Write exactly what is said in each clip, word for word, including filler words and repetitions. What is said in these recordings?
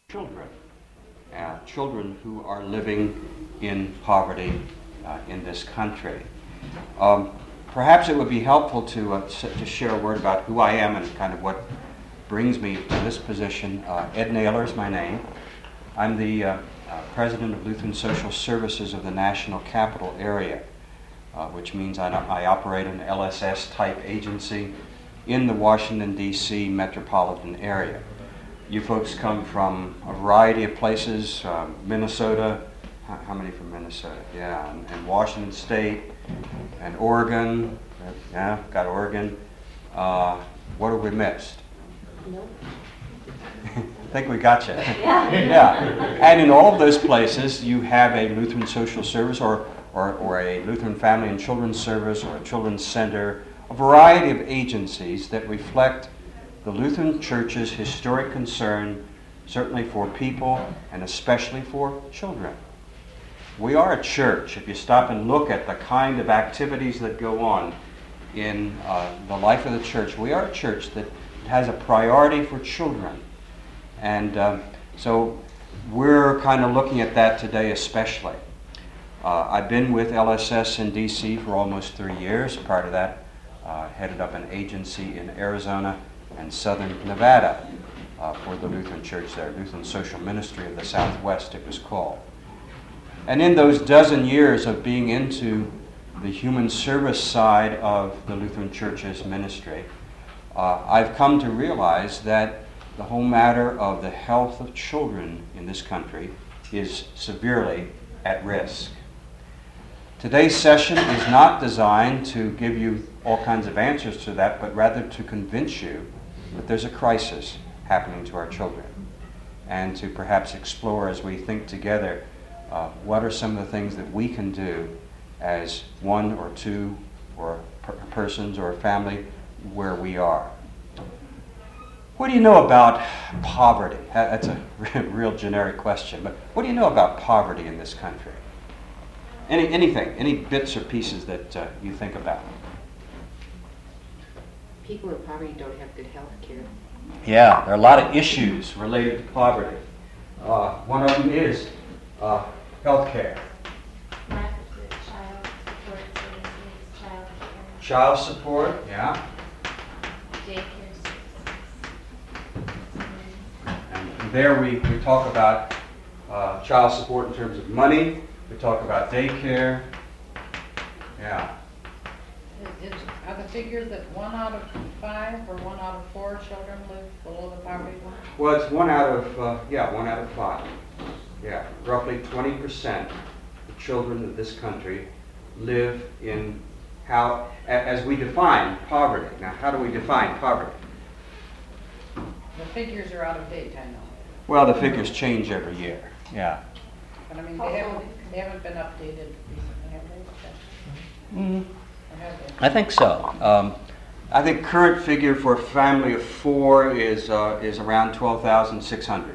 children, uh, children who are living in poverty uh, in this country. Um, perhaps it would be helpful to uh, to share a word about who I am and kind of what brings me to this position. Uh, Ed Naylor is my name. I'm the uh, uh, president of Lutheran Social Services of the National Capital Area, uh, which means I, I operate an L S S-type agency in the Washington, D C metropolitan area. You folks come from a variety of places, uh, Minnesota, how, how many from Minnesota? Yeah, and, and Washington State, and Oregon, yeah, got Oregon. Uh, what have we missed? Nope. I think we got you. Yeah. Yeah. And in all of those places, you have a Lutheran social service or, or, or a Lutheran family and children's service or a children's center, a variety of agencies that reflect the Lutheran Church's historic concern, certainly for people and especially for children. We are a church. If you stop and look at the kind of activities that go on in uh, the life of the church, we are a church that has a priority for children. And uh, so we're kind of looking at that today especially. Uh, I've been with L S S in D C for almost three years. Prior to that, uh, headed up an agency in Arizona and Southern Nevada uh, for the Lutheran Church there, Lutheran Social Ministry of the Southwest it was called. And in those dozen years of being into the human service side of the Lutheran Church's ministry, uh, I've come to realize that the whole matter of the health of children in this country is severely at risk. Today's session is not designed to give you all kinds of answers to that, but rather to convince you that there's a crisis happening to our children, and to perhaps explore as we think together uh, what are some of the things that we can do as one or two or per- persons or a family where we are. What do you know about poverty? That's a real generic question, but what do you know about poverty in this country? Any anything, any bits or pieces that uh, you think about? People in poverty don't have good health care. Yeah, there are a lot of issues related to poverty. Uh, one of them is uh, health care. Lack of child support services, child care, Child support, yeah. daycare services. And there we, we talk about uh, child support in terms of money. We talk about daycare. Yeah. Is, is, are the figures that one out of five or one out of four children live below the poverty line? Well, it's one out of, uh, yeah, one out of five. Yeah, roughly twenty percent of children in this country live in how, a- as we define poverty. Now, how do we define poverty? The figures are out of date, I know. Well, the figures change every year. Yeah. But I mean, they haven't, they haven't been updated recently, have they? Mm-hmm. Or have they? I think so. Um, I think current figure for a family of four is uh, is around twelve thousand six hundred.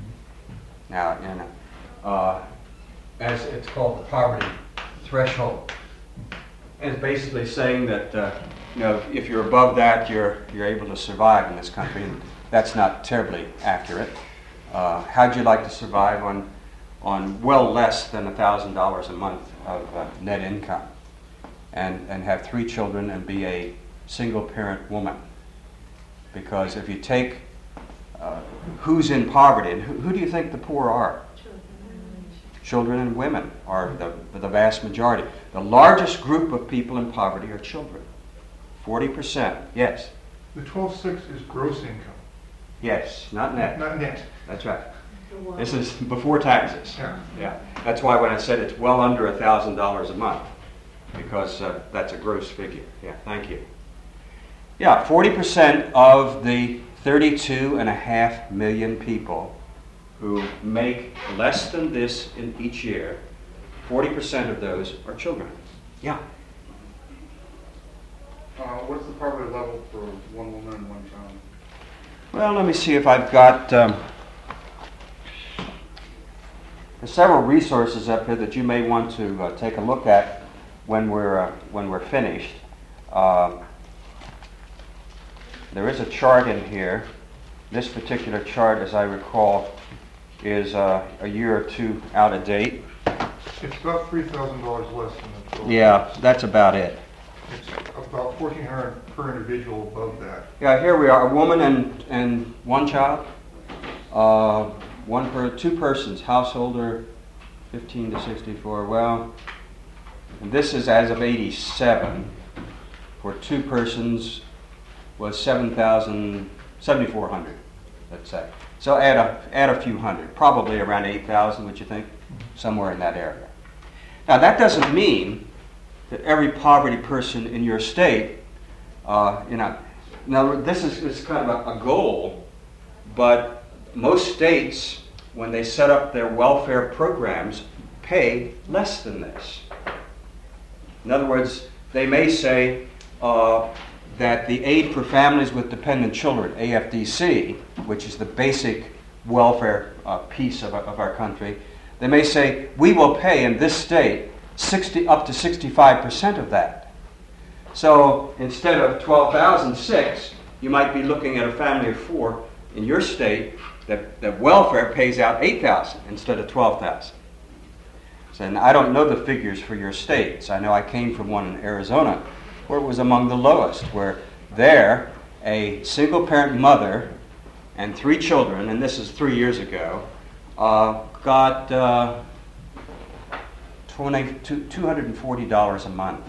Now, in, uh, as it's called the poverty threshold, and it's basically saying that uh, you know if you're above that, you're you're able to survive in this country, and that's not terribly accurate. Uh, how'd you like to survive on on well less than a thousand dollars a month of uh, net income, and and have three children and be a single parent woman? Because if you take uh, who's in poverty, and who, who do you think the poor are? Children and women are the, the vast majority. The largest group of people in poverty are children. forty percent, yes. The twelve six is gross income, Yes, not net. not net. That's right. This is before taxes. Yeah. Yeah. That's why when I said it's well under one thousand dollars a month, because uh, that's a gross figure. Yeah, thank you. Yeah, forty percent of the thirty-two and a half million people who make less than this in each year, forty percent of those are children. Yeah. Uh, what's the poverty level for one woman and one child? Well, let me see if I've got... Um, There's several resources up here that you may want to uh, take a look at when we're uh, when we're finished. Uh, there is a chart in here. This particular chart, as I recall, is uh, a year or two out of date. It's about three thousand dollars less than the twelve. Yeah, that's about it. It's about fourteen hundred per individual above that. Yeah, here we are, a woman and, and one child. Uh, one per, two persons, householder, fifteen to sixty-four. Well, and this is as of eighty-seven. For two persons was seven thousand, seventy-four hundred, let's say. So add a, add a few hundred, probably around eight thousand, would you think? Somewhere in that area. Now that doesn't mean that every poverty person in your state, uh, you know, now this is, is kind of a, a goal, but most states, when they set up their welfare programs, pay less than this. In other words, they may say uh, that the Aid for Families with Dependent Children, A F D C, which is the basic welfare uh, piece of, of our country, they may say, we will pay in this state sixty up to sixty-five percent of that. So instead of twelve thousand six, you might be looking at a family of four in your state that, that welfare pays out eight thousand instead of twelve thousand. So, and I don't know the figures for your states. I know I came from one in Arizona where it was among the lowest, where there a single parent mother and three children, and this is three years ago, uh, got uh, two hundred forty dollars a month.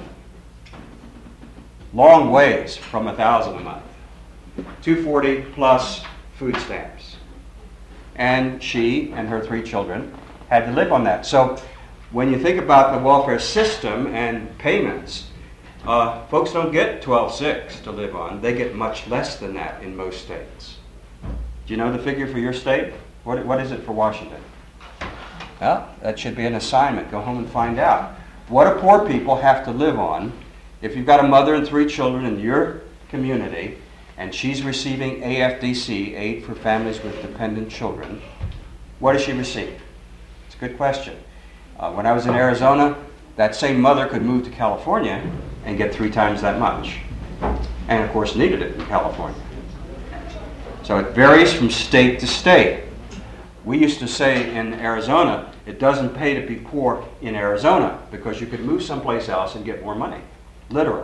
Long ways from one thousand dollars a month. two hundred forty dollars plus food stamps. And she and her three children had to live on that. So when you think about the welfare system and payments, uh, folks don't get twelve six to live on. They get much less than that in most states. Do you know the figure for your state? What, what is it for Washington? Well, that should be an assignment. Go home and find out. What do poor people have to live on if you've got a mother and three children in your community and she's receiving A F D C, Aid for Families with Dependent Children? What does she receive? It's a good question. Uh, when I was in Arizona, that same mother could move to California and get three times that much. And of course needed it in California. So it varies from state to state. We used to say in Arizona, it doesn't pay to be poor in Arizona because you could move someplace else and get more money, literally.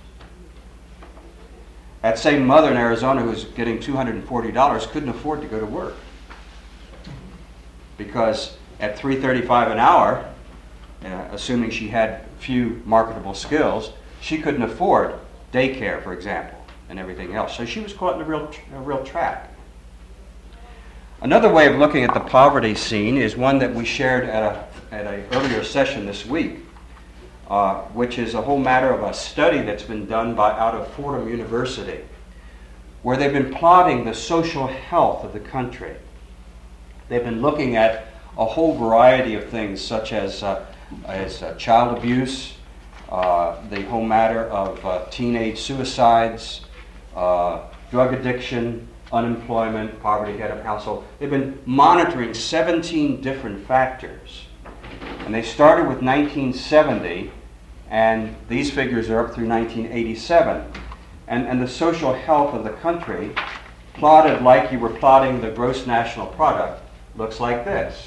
That same mother in Arizona who was getting two hundred forty dollars couldn't afford to go to work because at three dollars and thirty-five cents an hour, uh, assuming she had few marketable skills, she couldn't afford daycare, for example, and everything else. So she was caught in a real, a real trap. Another way of looking at the poverty scene is one that we shared at a at an earlier session this week, uh, which is a whole matter of a study that's been done by out of Fordham University, where they've been plotting the social health of the country. They've been looking at a whole variety of things, such as uh, as uh, child abuse, uh, the whole matter of uh, teenage suicides, uh, drug addiction, unemployment, poverty, head of household. They've been monitoring seventeen different factors. And they started with nineteen seventy, and these figures are up through nineteen eighty-seven. And, and the social health of the country, plotted like you were plotting the gross national product, looks like this.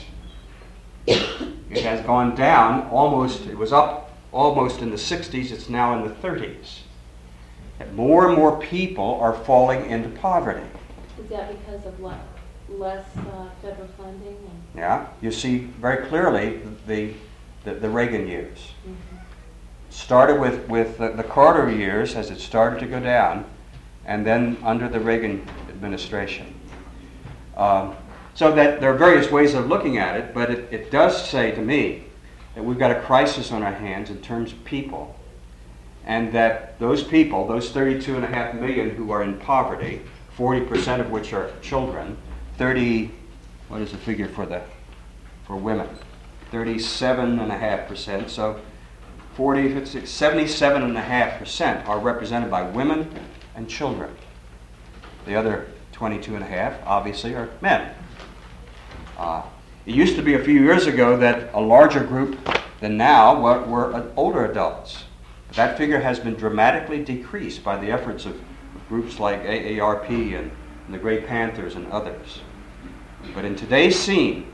It has gone down almost, it was up almost in the sixties, it's now in the thirties. And more and more people are falling into poverty. Is that because of le- less uh, federal funding? And Yeah, you see very clearly the the, the Reagan years. mm-hmm. Started with, with the, the Carter years as it started to go down, and then under the Reagan administration. Um, so that there are various ways of looking at it, but it, it does say to me that we've got a crisis on our hands in terms of people, and that those people, those thirty-two and a half million who are in poverty, forty percent of which are children, thirty, what is the figure for the for women? thirty-seven and a half percent. So forty, fifty, seventy-seven and a half percent are represented by women and children. The other twenty-two and a half, obviously, are men. Uh, it used to be a few years ago that a larger group than now were, were older adults. But that figure has been dramatically decreased by the efforts of groups like A A R P and, and the Grey Panthers and others. But in today's scene,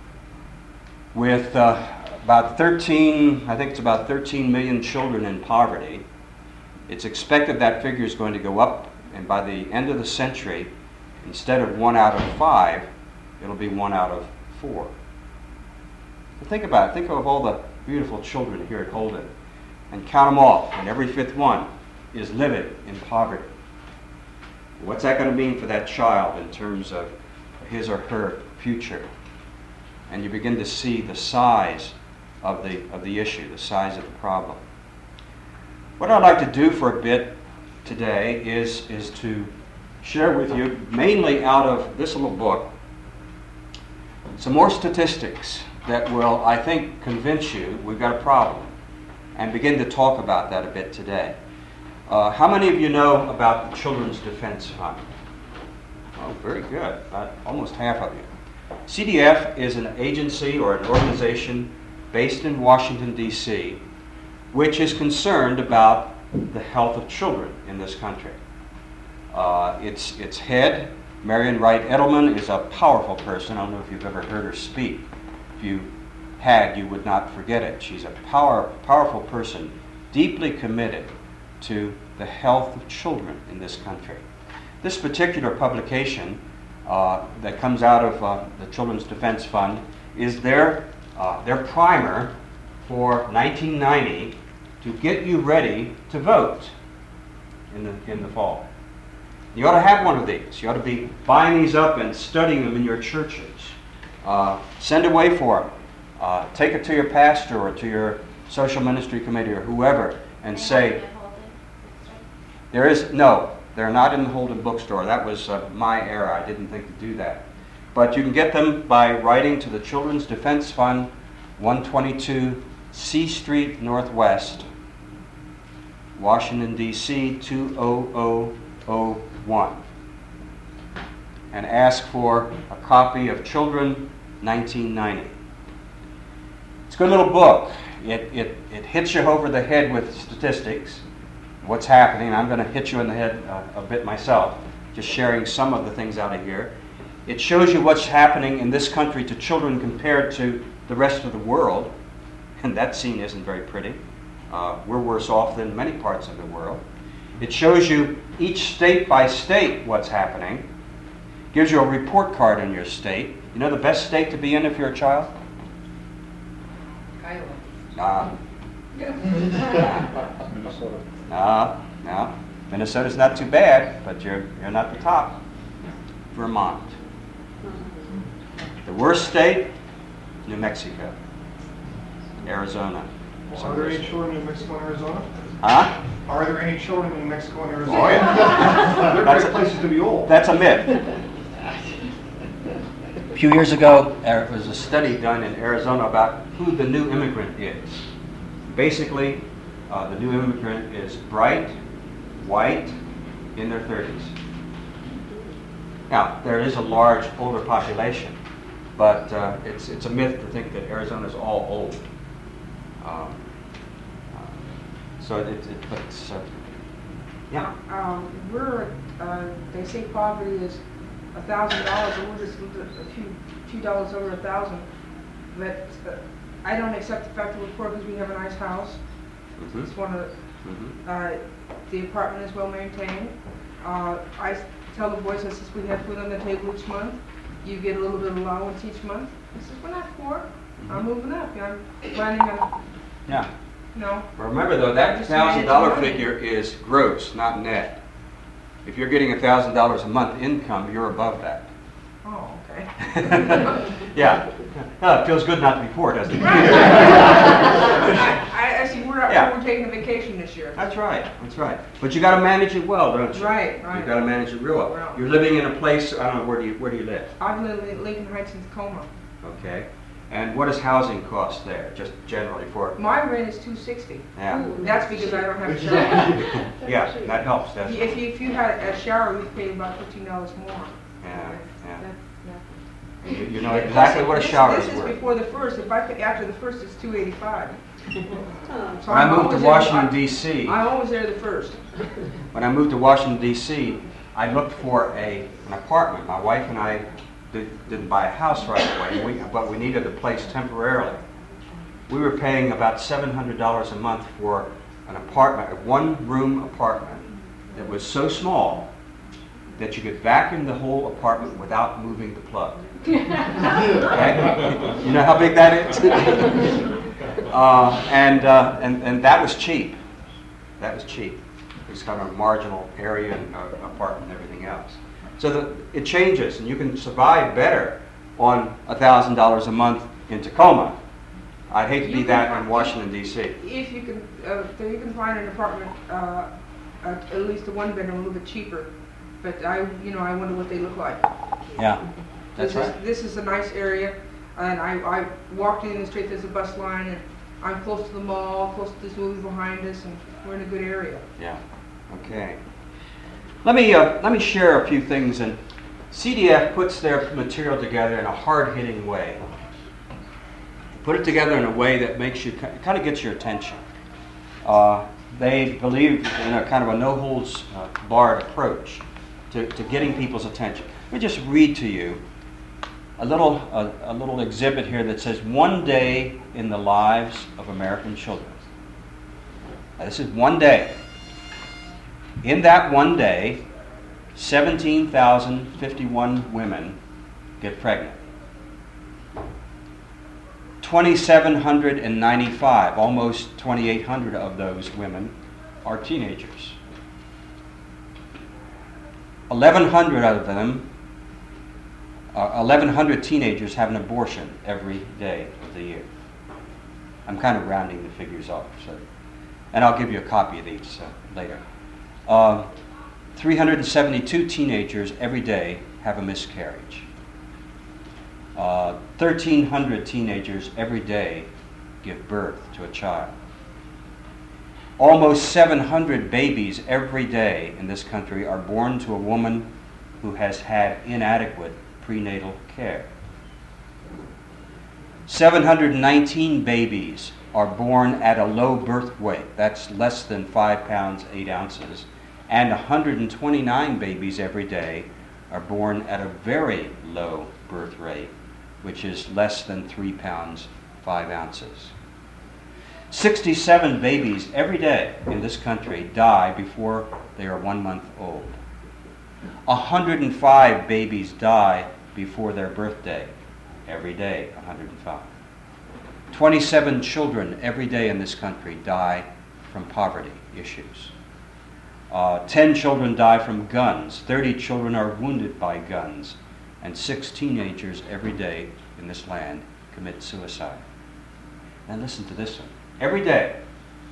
with uh, about thirteen, I think it's about thirteen million children in poverty, it's expected that figure is going to go up, and by the end of the century, instead of one out of five, it'll be one out of four. But think about it. Think of all the beautiful children here at Holden, and count them all, and every fifth one is living in poverty. What's that going to mean for that child in terms of his or her future? And you begin to see the size of the of the issue, the size of the problem. What I'd like to do for a bit today is, is to share with you, mainly out of this little book, some more statistics that will, I think, convince you we've got a problem, and begin to talk about that a bit today. Uh, how many of you know about the Children's Defense Fund? Oh, very good. About almost half of you. C D F is an agency or an organization based in Washington, D C, which is concerned about the health of children in this country. Uh, its, its head, Marian Wright Edelman, is a powerful person. I don't know if you've ever heard her speak. If you had, you would not forget it. She's a power, powerful person, deeply committed to the health of children in this country. This particular publication uh, that comes out of uh, the Children's Defense Fund is their, uh, their primer for nineteen ninety to get you ready to vote in the, in the fall. You ought to have one of these. You ought to be buying these up and studying them in your churches. Uh, send away for them. Uh, take it to your pastor or to your social ministry committee or whoever and say, there is, no, they're not in the Holden bookstore. That was uh, my error. I didn't think to do that. But you can get them by writing to the Children's Defense Fund, one twenty-two C Street Northwest, Washington, D C two thousand one, and ask for a copy of Children nineteen ninety. It's a good little book. It, it, it hits you over the head with statistics, what's happening. I'm going to hit you in the head uh, a bit myself, just sharing some of the things out of here. It shows you what's happening in this country to children compared to the rest of the world, and that scene isn't very pretty. Uh, we're worse off than many parts of the world. It shows you each state by state what's happening. Gives you a report card in your state. You know the best state to be in if you're a child? Iowa. Nah. No, no. Minnesota's not too bad, but you're you're not the top. Vermont. The worst state, New Mexico. Arizona. Are there any children in Mexico and Arizona? Huh? Are there any children in Mexico and Arizona? Oh, yeah. They're That's great a- places to be old. That's a myth. A few years ago, there was a study done in Arizona about who the new immigrant is. Basically, uh, the new immigrant is bright, white, in their thirties. Now, there is a large older population, but uh, it's it's a myth to think that Arizona is all old. Um, uh, so it, it but it's, uh, yeah. Um, we're, uh, they say poverty is a thousand dollars, and we're just a few, few dollars over a thousand. But uh, I don't accept the fact that we're poor because we have a nice house. Mhm. It's one of, Mhm. uh, the apartment is well maintained. Uh, I s- tell the boys, I says, we have food on the table each month. You get a little bit of allowance each month. I says, we're not poor. I'm moving up. You know, I'm planning on, Yeah. you know, Well, remember though, that Just thousand dollar manage money. figure is gross, not net. If you're getting a thousand dollars a month income, you're above that. oh, okay. Yeah. Oh, it feels good not to be poor, doesn't it? I, I see, we're, Yeah. we're taking a vacation this year. That's right. That's right. But you got to manage it well, don't you? Right, right. You got to manage it real well. Well. You're living in a place. I don't know, where do you where do you live? I live in Lincoln Heights in Tacoma. Okay. And what does housing cost there, just generally for? My rent is two sixty. Yeah. That's because I don't have a shower. Yeah, that helps. That's If you, if you had a shower, we'd pay about fifteen dollars more. yeah, yeah. That's- You, you know exactly what a This- shower is This is worth. before the first. If I pay after the first, it's two eighty-five. So When I I'm moved to always there- Washington, I- D C, I'm always there the first. when I moved to Washington, D C, I looked for a, an apartment. My wife and I did, didn't buy a house right away, we, but we needed a place temporarily. We were paying about seven hundred dollars a month for an apartment, a one-room apartment that was so small that you could vacuum the whole apartment without moving the plug. Okay? You know how big that is? uh, and, uh, and, and that was cheap. That was cheap. It was kind of a marginal area and uh, apartment and everything else. So the, it changes, and you can survive better on one thousand dollars a month in Tacoma. I'd hate to be You that can- in Washington, D C If you can, uh, so you can find an apartment, uh, at at least a one bedroom, a little bit cheaper. But I, you know, I wonder what they look like. Yeah, that's This is- right. This is a nice area, and I, I walked in the street, there's a bus line, and I'm close to the mall, close to this movie behind us, and we're in a good area. Yeah. Okay. Let me uh, let me share a few things. And C D F puts their material together in a hard-hitting way. Put it together in a way that makes you kind of gets your attention. Uh, they believe in a kind of a no-holds-barred approach to, to getting people's attention. Let me just read to you a little a, a little exhibit here that says "One Day in the Lives of American Children." Now, this is one day. In that one day, seventeen thousand fifty-one women get pregnant. two thousand seven hundred ninety-five, almost two thousand eight hundred of those women are teenagers. eleven hundred of them, uh, eleven hundred teenagers have an abortion every day of the year. I'm kind of rounding the figures off, so, and I'll give you a copy of these uh, later. Uh, three hundred seventy-two teenagers every day have a miscarriage. Uh, thirteen hundred teenagers every day give birth to a child. Almost seven hundred babies every day in this country are born to a woman who has had inadequate prenatal care. seven hundred nineteen babies are born at a low birth weight, that's less than five pounds, eight ounces, and one hundred twenty-nine babies every day are born at a very low birth rate, which is less than three pounds, five ounces. sixty-seven babies every day in this country die before they are one month old. one hundred five babies die before their birthday. Every day, one hundred five. twenty-seven children every day in this country die from poverty issues. Uh, ten children die from guns. thirty children are wounded by guns. And six teenagers every day in this land commit suicide. Now listen to this one. Every day,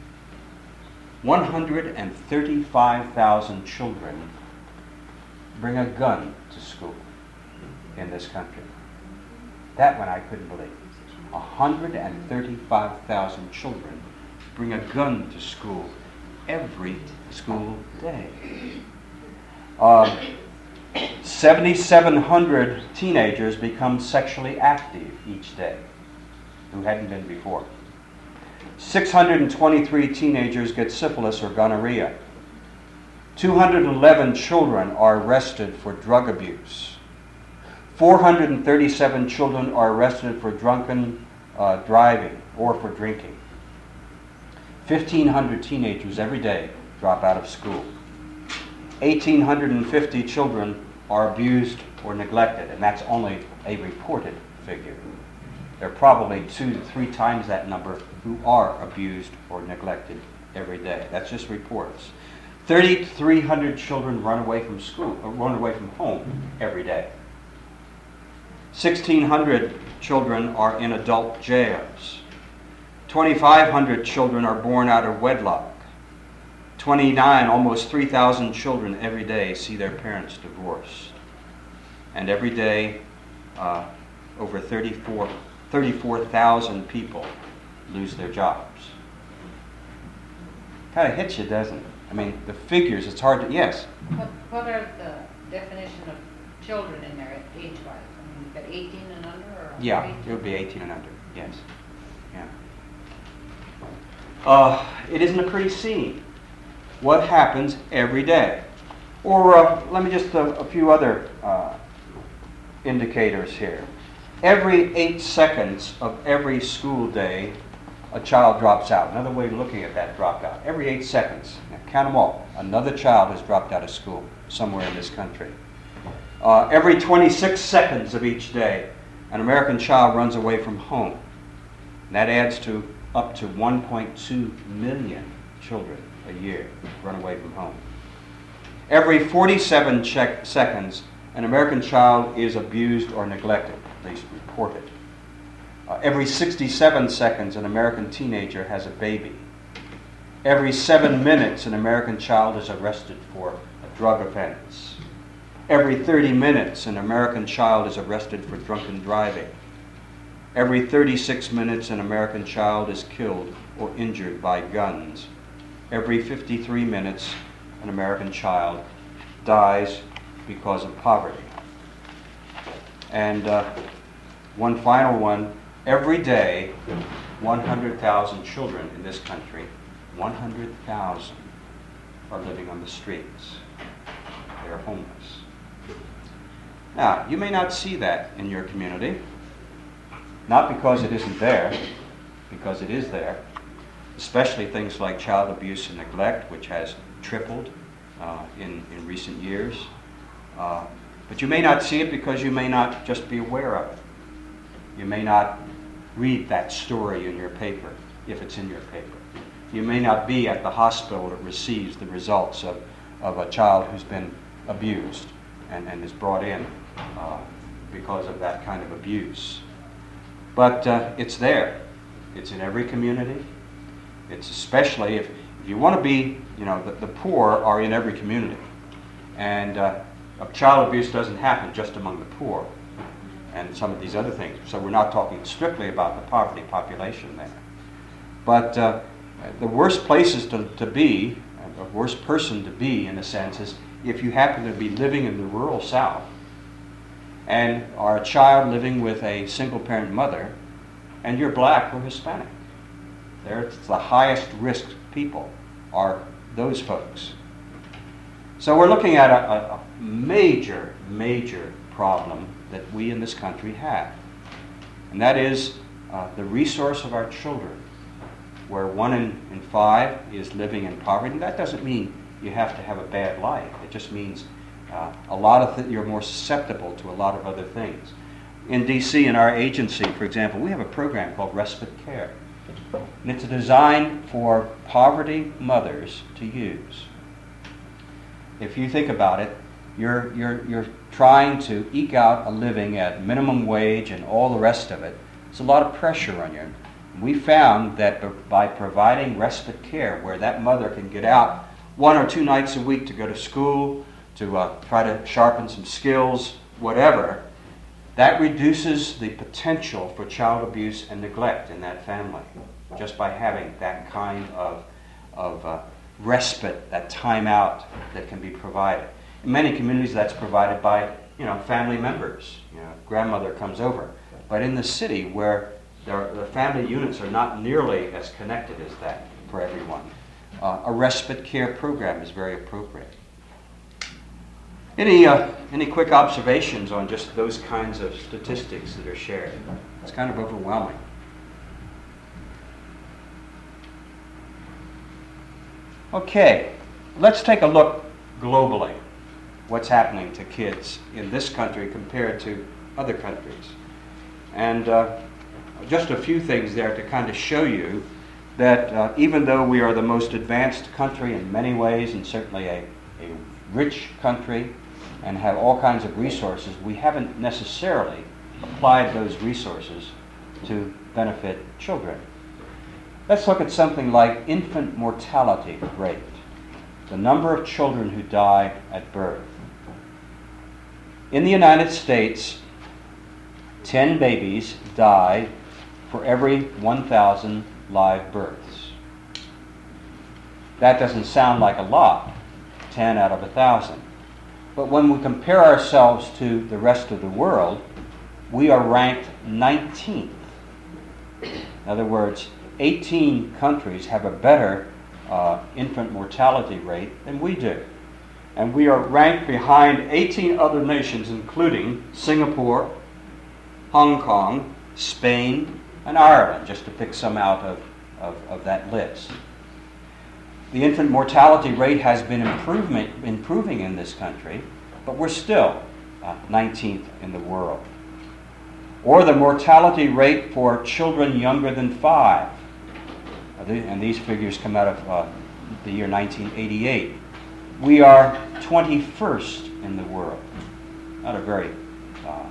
one hundred thirty-five thousand children bring a gun to school in this country. That one I couldn't believe. one hundred thirty-five thousand children bring a gun to school every school day. Uh, seventy-seven hundred teenagers become sexually active each day who hadn't been before. six hundred twenty-three teenagers get syphilis or gonorrhea. two hundred eleven children are arrested for drug abuse. four hundred thirty-seven children are arrested for drunken uh, driving or for drinking. fifteen hundred teenagers every day drop out of school. one thousand eight hundred fifty children are abused or neglected, and that's only a reported figure. There are probably two to three times that number who are abused or neglected every day. That's just reports. three thousand three hundred children run away from school, or run away from home every day. one thousand six hundred children are in adult jails. two thousand five hundred children are born out of wedlock. twenty-nine, almost three thousand children every day see their parents divorced. And every day, uh, over thirty-four, thirty-four thousand people lose their jobs. Kind of hits you, doesn't it? I mean, the figures, it's hard to, yes? What, what are the definition of children in there age-wise? I mean, you've got eighteen and under, or? Yeah, eighteen? it would be eighteen and under, yes. Yeah. Uh, it isn't a pretty scene. What happens every day? Or uh, let me just, uh, a few other uh, indicators here. Every eight seconds of every school day, a child drops out. Another way of looking at that dropout. Every eight seconds. Now, count them all. Another child has dropped out of school somewhere in this country. Uh, every twenty-six seconds of each day, an American child runs away from home. And that adds to up to one point two million children a year run away from home. Every forty-seven check seconds, an American child is abused or neglected, at least reported. Uh, every sixty-seven seconds, an American teenager has a baby. Every seven minutes, an American child is arrested for a drug offense. Every thirty minutes, an American child is arrested for drunken driving. Every thirty-six minutes, an American child is killed or injured by guns. Every fifty-three minutes, an American child dies because of poverty. And uh, one final one, every day, one hundred thousand children in this country, one hundred thousand, are living on the streets. They are homeless. Now, you may not see that in your community, not because it isn't there, because it is there, especially things like child abuse and neglect, which has tripled uh, in, in recent years. Uh, but you may not see it because you may not just be aware of it. You may not read that story in your paper, if it's in your paper. You may not be at the hospital that receives the results of, of a child who's been abused and, and is brought in uh, because of that kind of abuse. But uh, it's there. It's in every community. It's especially if, if you want to be, you know, the, the poor are in every community. And uh, child abuse doesn't happen just among the poor and some of these other things. So we're not talking strictly about the poverty population there. But uh, the worst places to, to be, the worst person to be in a sense, is if you happen to be living in the rural South and are a child living with a single parent mother and you're black or Hispanic. They're the highest risk people are those folks. So we're looking at a, a, a major, major problem that we in this country have. And that is uh, the resource of our children, where one in, in five is living in poverty. And that doesn't mean you have to have a bad life. It just means uh, a lot of th- you're more susceptible to a lot of other things. In D C, in our agency, for example, we have a program called Respite Care. And it's designed for poverty mothers to use. If you think about it, you're, you're, you're trying to eke out a living at minimum wage and all the rest of it. It's a lot of pressure on you. We found that by providing respite care, where that mother can get out one or two nights a week to go to school, to uh, try to sharpen some skills, whatever, that reduces the potential for child abuse and neglect in that family, just by having that kind of, of uh, respite, that time out that can be provided. In many communities, that's provided by, you know, family members. You know, grandmother comes over. But in the city, where there, the family units are not nearly as connected as that for everyone, uh, a respite care program is very appropriate. Any uh, any quick observations on just those kinds of statistics that are shared? It's kind of overwhelming. Okay, let's take a look globally. What's happening to kids in this country compared to other countries. And uh, just a few things there to kind of show you that uh, even though we are the most advanced country in many ways, and certainly a, a rich country, and have all kinds of resources, we haven't necessarily applied those resources to benefit children. Let's look at something like infant mortality rate, the number of children who die at birth. In the United States, ten babies die for every one thousand live births. That doesn't sound like a lot, ten out of one thousand. But when we compare ourselves to the rest of the world, we are ranked nineteenth. In other words, eighteen countries have a better uh, infant mortality rate than we do. And we are ranked behind eighteen other nations, including Singapore, Hong Kong, Spain, and Ireland, just to pick some out of, of, of that list. The infant mortality rate has been improvement, improving in this country, but we're still uh, nineteenth in the world. Or the mortality rate for children younger than five. Uh, the, and these figures come out of uh, the year nineteen eighty-eight. We are twenty-first in the world. Not a very, uh, uh,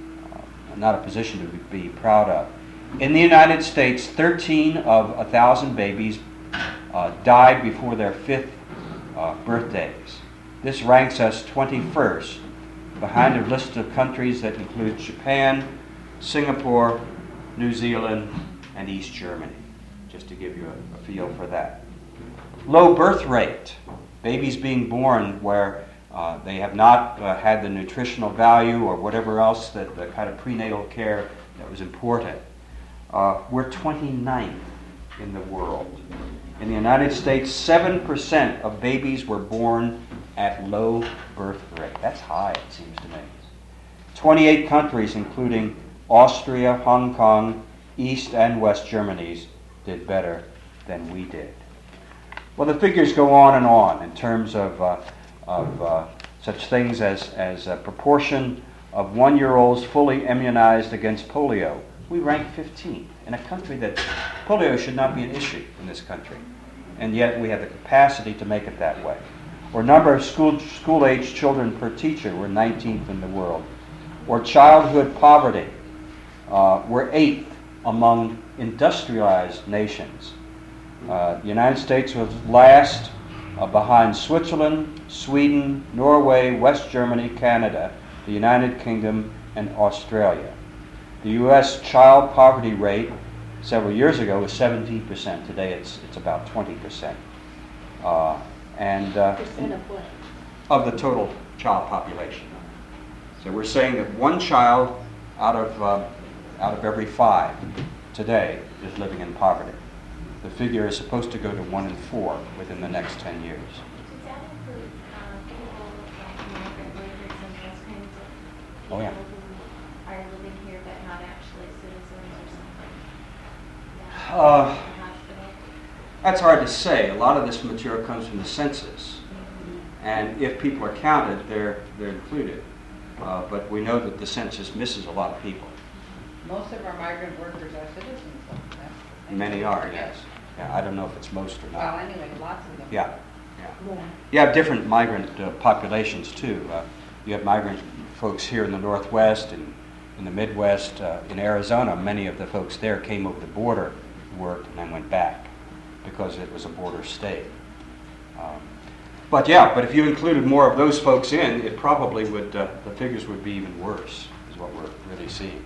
not a position to be proud of. In the United States, thirteen of one thousand babies uh, died before their fifth uh, birthdays. This ranks us twenty-first, behind a list of countries that include Japan, Singapore, New Zealand, and East Germany, just to give you a, a feel for that. Low birth rate. Babies being born where uh, they have not uh, had the nutritional value or whatever else, that the kind of prenatal care that was important. Uh, we're twenty-ninth in the world. In the United States, seven percent of babies were born at low birth rate. That's high, it seems to me. twenty-eight countries, including Austria, Hong Kong, East and West Germany's, did better than we did. Well, the figures go on and on in terms of, uh, of uh, such things as, as a proportion of one-year-olds fully immunized against polio. We rank fifteenth in a country that polio should not be an issue in this country, and yet we have the capacity to make it that way. Or number of school, school-age children per teacher, we're nineteenth in the world. Or childhood poverty, uh, we're eighth among industrialized nations. Uh, the United States was last uh, behind Switzerland, Sweden, Norway, West Germany, Canada, the United Kingdom, and Australia. The U S child poverty rate several years ago was seventeen percent. Today it's it's about twenty percent. Uh, and uh, Percent of what? of the total child population. So we're saying that one child out of uh, out of every five today is living in poverty. The figure is supposed to go to one in four within the next ten years. Does that include um, people like migrant workers and those kinds of people Oh, yeah. who are living here but not actually citizens or something? Yeah. Uh, In the hospital? That's hard to say. A lot of this material comes from the census. And if people are counted, they're, they're included. Uh, but we know that the census misses a lot of people. Most of our migrant workers are citizens, though. That's- Many are, yes. Yeah, I don't know if it's most or Well, not. anyway, lots of them. Yeah, yeah. More. You have different migrant uh, populations too. Uh, you have migrant folks here in the Northwest and in the Midwest. Uh, in Arizona, many of the folks there came over the border, worked, and then went back because it was a border state. Um, but yeah, but if you included more of those folks in, it probably would, uh, the figures would be even worse, is what we're really seeing.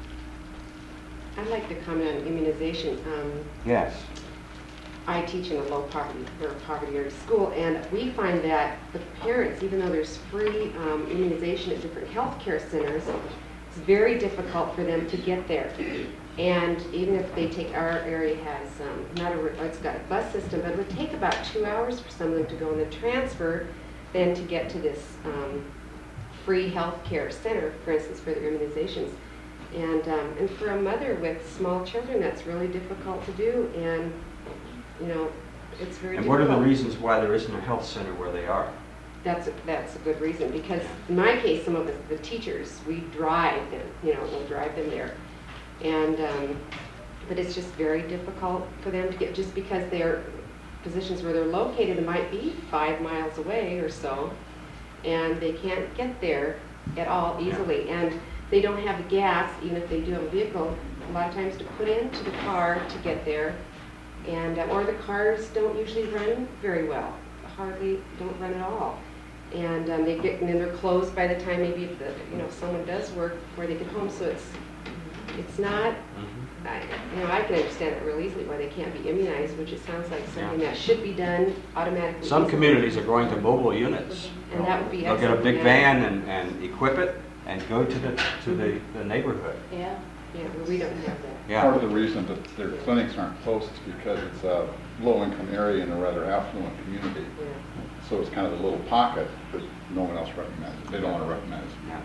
I'd like to comment on immunization. Um, Yes. I teach in a low poverty or poverty area school, and we find that the parents, even though there's free um, immunization at different healthcare centers, it's very difficult for them to get there. And even if they take, our area has um, not a, it's got a bus system, but it would take about two hours for some of them to go in the transfer, then to get to this um, free healthcare center, for instance, for their immunizations. And um, and for a mother with small children, that's really difficult to do, and you know, it's very And what difficult. are the reasons why there isn't a health center where they are? That's a, that's a good reason, because in my case, some of the, the teachers, we drive them, you know, we'll drive them there. And, um, but it's just very difficult for them to get, just because their positions where they're located, it might be five miles away or so, and they can't get there at all easily. And they don't have the gas, even if they do have a vehicle, a lot of times to put into the car to get there. And, uh, or the cars don't usually run very well, hardly don't run at all. And um, they get, and then they're closed by the time maybe if the, you know, someone does work before they get home. So it's, it's not, I, you know, I can understand it real easily why they can't be immunized, which it sounds like something Yeah. that should be done automatically. Some easily. communities are going to mobile units. And that would be They'll get a excellent, big yeah. van and, and equip it and go to the to the, the neighborhood. Yeah. Yeah, but we don't have that. Yeah. Part of the reason that their clinics aren't close is because it's a low-income area in a rather affluent community. Yeah. So it's kind of a little pocket, but no one else recommends it. They don't want to recommend it. Yeah.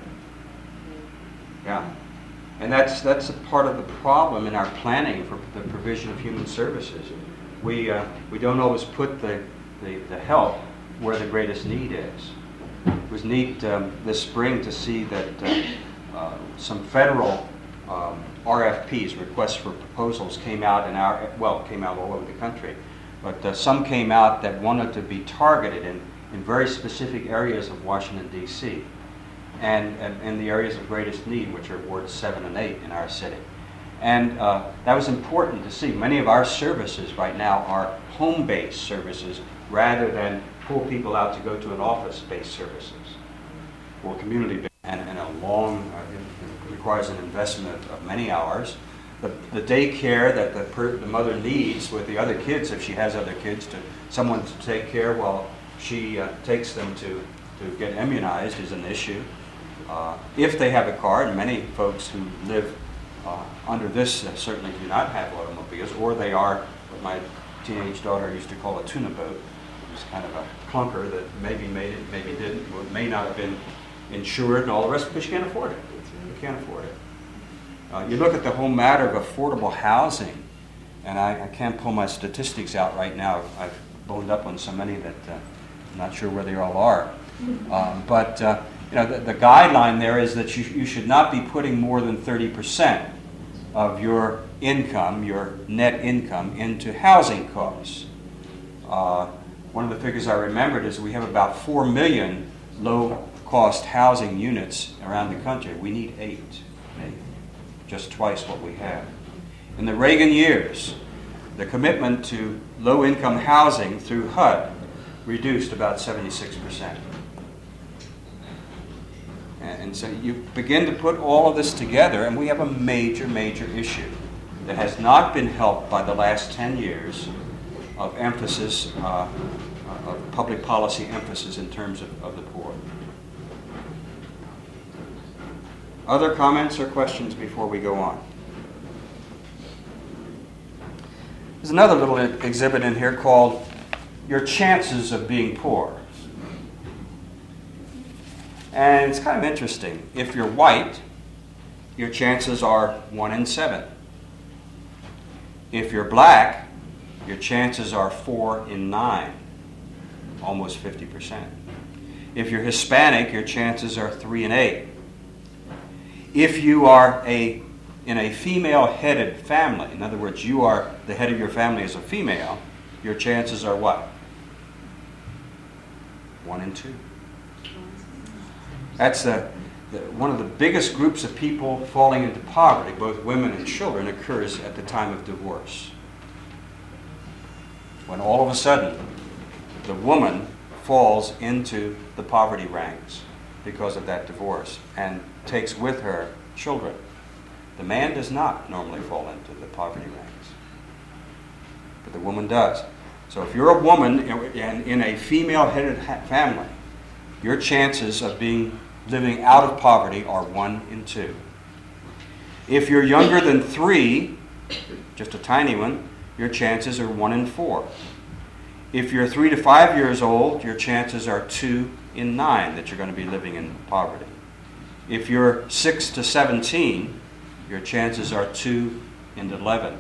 Yeah. And that's, that's a part of the problem in our planning for the provision of human services. We, uh, we don't always put the, the, the help where the greatest need is. It was neat um, this spring to see that uh, uh, some federal um, R F Ps, requests for proposals, came out in our, well, came out all over the country. But uh, some came out that wanted to be targeted in, in very specific areas of Washington, D C And, and in the areas of greatest need, which are wards seven and eight in our city. And uh, that was important to see. Many of our services right now are home-based services rather than pull people out to go to an office-based services or community-based. And, and a long, uh, it requires an investment of, of many hours. The, the daycare that the, per, the mother needs with the other kids, if she has other kids, to someone to take care while she uh, takes them to, to get immunized is an issue. Uh, if they have a car, and many folks who live uh, under this uh, certainly do not have automobiles, or they are what my teenage daughter used to call a tuna boat, which is kind of a clunker that maybe made it, maybe didn't, or may not have been insured and all the rest because you can't afford it. You can't afford it. Uh, you look at the whole matter of affordable housing, and I, I can't pull my statistics out right now. I've, I've boned up on so many that uh, I'm not sure where they all are. Um, but uh, you know, the, the guideline there is that you, you should not be putting more than thirty percent of your income, your net income, into housing costs. Uh, one of the figures I remembered is we have about four million low-cost housing units around the country. We need eight, maybe, just twice what we have. In the Reagan years, the commitment to low-income housing through H U D reduced about seventy-six percent. And so you begin to put all of this together, and we have a major, major issue that has not been helped by the last ten years of emphasis, uh, of public policy emphasis in terms of, of the poor. Other comments or questions before we go on? There's another little exhibit in here called Your Chances of Being Poor. And it's kind of interesting. If you're white, your chances are one in seven. If you're black, your chances are four in nine, almost fifty percent. If you're Hispanic, your chances are three in eight. If you are a in a female-headed family, in other words, you are the head of your family as a female, your chances are what? One in two. That's the, the, one of the biggest groups of people falling into poverty, both women and children, occurs at the time of divorce. When all of a sudden, the woman falls into the poverty ranks because of that divorce and takes with her children. The man does not normally fall into the poverty ranks, but the woman does. So if you're a woman in, in a female-headed family, your chances of being living out of poverty are one in two. If you're younger than three, just a tiny one, your chances are one in four. If you're three to five years old, your chances are two in nine that you're going to be living in poverty. If you're six to seventeen, your chances are two in eleven.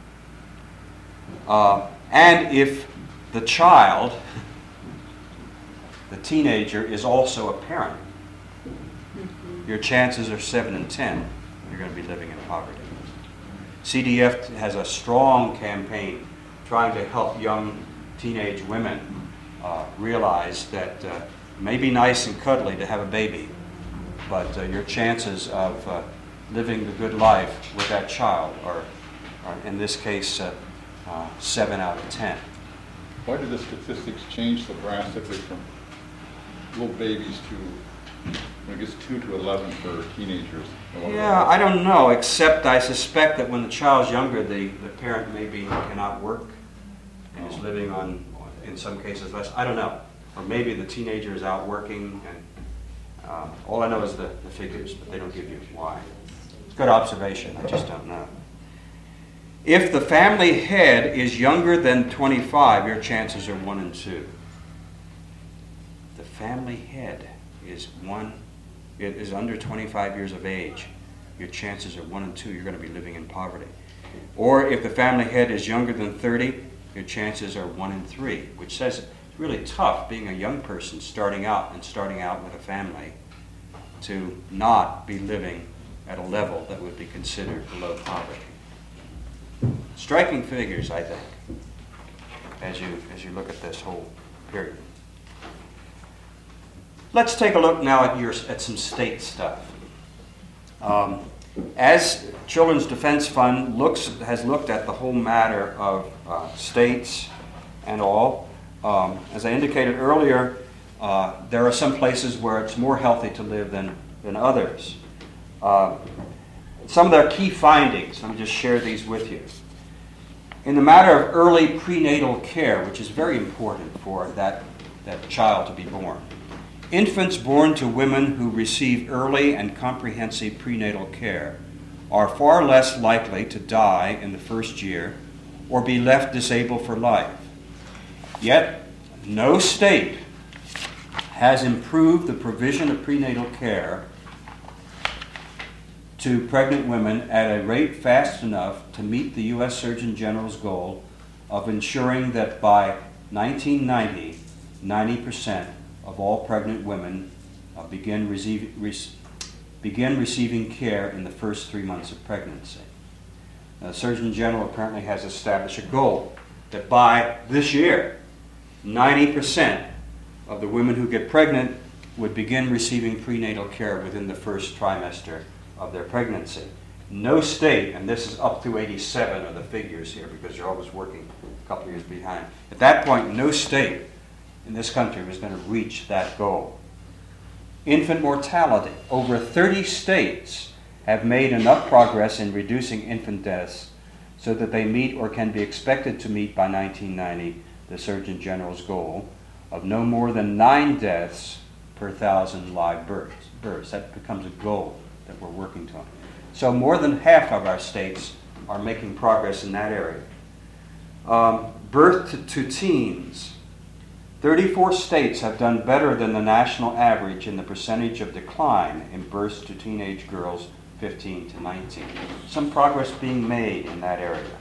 Uh, and if the child, the teenager, is also a parent, your chances are seven in ten. You're going to be living in poverty. C D F has a strong campaign trying to help young teenage women uh, realize that uh, it may be nice and cuddly to have a baby, but uh, your chances of uh, living the good life with that child are, are in this case, uh, uh, seven out of ten. Why do the statistics change so drastically from little babies to, I guess, two to eleven for teenagers? Yeah, I don't know, except I suspect that when the child's younger, the, the parent maybe cannot work and is living on, in some cases, less. I don't know. Or maybe the teenager is out working, and uh, all I know is the, the figures, but they don't give you why. good observation, I just don't know. If the family head is younger than twenty-five, your chances are one in two. The family head is one, it is under twenty-five years of age, your chances are one in two, you're going to be living in poverty. Or if the family head is younger than thirty, your chances are one in three, which says it's really tough being a young person starting out and starting out with a family to not be living at a level that would be considered below poverty. Striking figures, I think, as you as you look at this whole period. Let's take a look now at your at some state stuff. Um, as Children's Defense Fund looks has looked at the whole matter of uh, states and all, um, as I indicated earlier, uh, there are some places where it's more healthy to live than than others. Uh, some of their key findings, let me just share these with you. In the matter of early prenatal care, which is very important for that, that child to be born, infants born to women who receive early and comprehensive prenatal care are far less likely to die in the first year or be left disabled for life. Yet, no state has improved the provision of prenatal care to pregnant women at a rate fast enough to meet the U S Surgeon General's goal of ensuring that by nineteen ninety, ninety percent of all pregnant women uh, begin, receive, re- begin receiving care in the first three months of pregnancy. The Surgeon General apparently has established a goal that by this year, ninety percent of the women who get pregnant would begin receiving prenatal care within the first trimester of their pregnancy. No state, and this is up to eighty-seven are the figures here because you're always working a couple of years behind. At that point, no state in this country was going to reach that goal. Infant mortality. Over thirty states have made enough progress in reducing infant deaths so that they meet or can be expected to meet by nineteen ninety the Surgeon General's goal of no more than nine deaths per thousand live births. births. That becomes a goal that we're working toward. So more than half of our states are making progress in that area. Um, birth to, to teens. thirty-four states have done better than the national average in the percentage of decline in births to teenage girls fifteen to nineteen. Some progress being made in that area.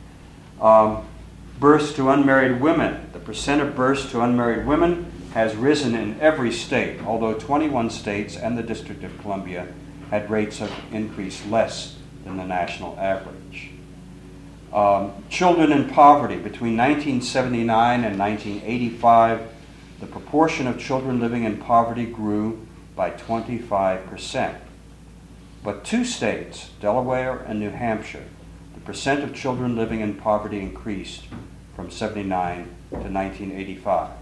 Um, births to unmarried women. The percent of births to unmarried women has risen in every state, although twenty-one states and the District of Columbia had rates of increase less than the national average. Um, children in poverty. Between nineteen seventy-nine and nineteen eighty-five, the proportion of children living in poverty grew by twenty-five percent. But two states, Delaware and New Hampshire, the percent of children living in poverty increased from seventy-nine to nineteen eighty-five.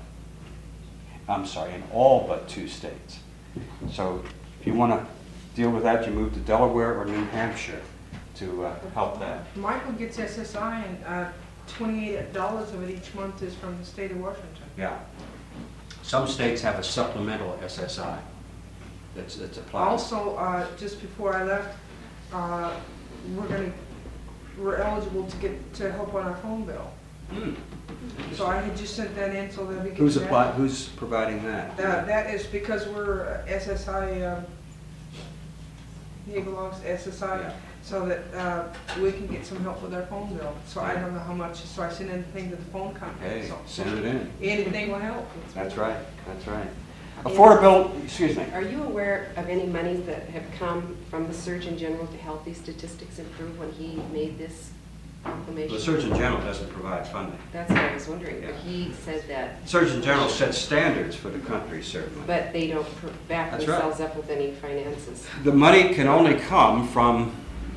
I'm sorry, in all but two states. So if you want to deal with that, you move to Delaware or New Hampshire to uh, help that. Michael gets S S I, and uh, twenty-eight dollars of it each month is from the state of Washington. Yeah. Some states have a supplemental S S I that's, that's applied. Also, uh, just before I left, uh, we're going to, we're eligible to get, to help on our phone bill. Hmm. So I had just sent that in so that we can. Who's apply, Who's providing that? That, that is because we're uh, S S I, um, he belongs to S S I, Yeah. so that uh, we can get some help with our phone bill. So I don't know how much, so I sent anything to the phone company. Hey, So send it in. anything will help. That's right. That's right. Affordability. Excuse me. Are you aware of any monies that have come from the Surgeon General to help these statistics improve when he made this proclamation? The Surgeon General doesn't provide funding. That's what I was wondering, but Yeah. he said that, Surgeon General sets standards for the country, certainly. but they don't pr- back That's right. themselves up with any finances. The money can only come from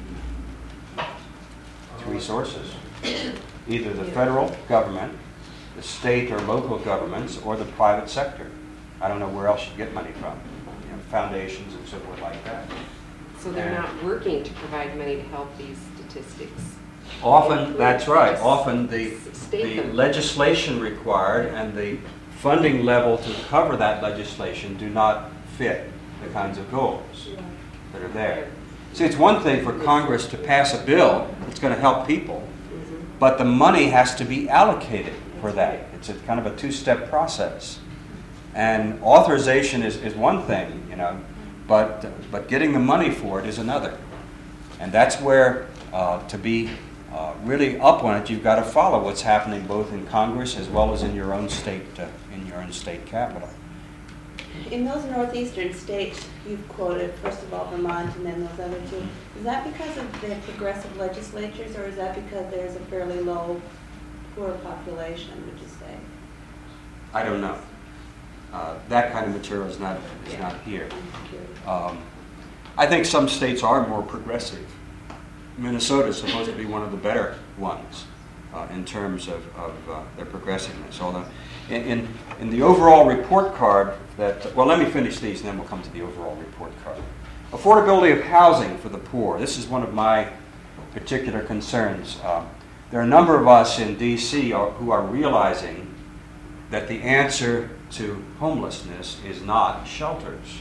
three sources. Either the federal government, the state or local governments, or the private sector. I don't know where else you get money from. You know, foundations and so forth like that. So they're And- not working to provide money to help these statistics. Often, that's right, Just often the, state the them. legislation required and the funding level to cover that legislation do not fit the kinds of goals that are there. See, it's one thing for Congress to pass a bill that's going to help people, but the money has to be allocated for that. It's a kind of a two-step process. And authorization is, is one thing, you know, but but getting the money for it is another. And that's where, uh, to be uh, really up on it, you've got to follow what's happening both in Congress as well as in your own state, uh, in your own state capital. In those northeastern states you've quoted, first of all Vermont and then those other two, is that because of their progressive legislatures, or is that because there's a fairly low poor population, would you say? I don't know. Uh, that kind of material is not is not here. Um, I think some states are more progressive. Minnesota is supposed to be one of the better ones uh, in terms of, of uh, their progressiveness. Although, in, in in the overall report card, that well, let me finish these, and then we'll come to the overall report card. Affordability of housing for the poor. This is one of my particular concerns. Uh, there are a number of us in D C are, who are realizing that the answer to homelessness is not shelters.